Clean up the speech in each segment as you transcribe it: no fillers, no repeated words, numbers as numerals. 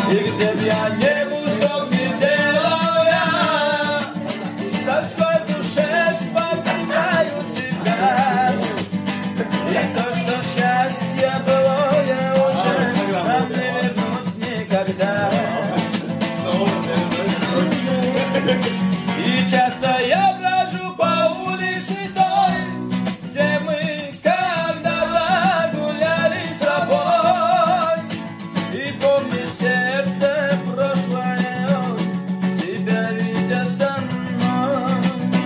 И где б я не был, что б не делал я, с тоской в душе вспоминаю тебя. И то, что счастье былое уже нам не вернуть никогда. И часто я брожу по улице той, где мы когда-то гуляли с тобой. И помню сердце прошлое, тебя видя со мной.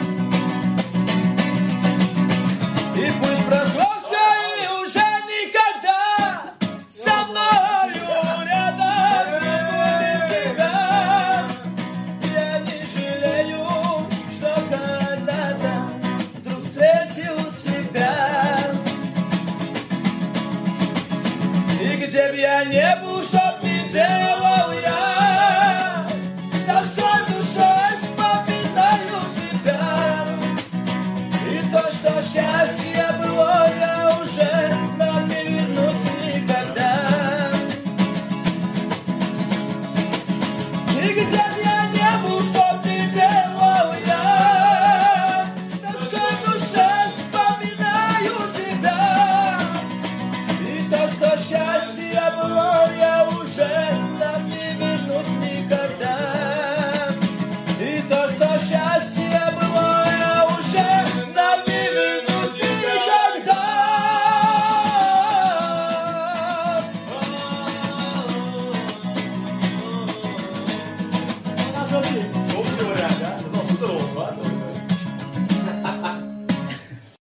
И пусть прошло все и уже никогда со мною рядом не будет тебя. Я не жалею, что когда-то вдруг встретил тебя. И где б я не был, что б ни делал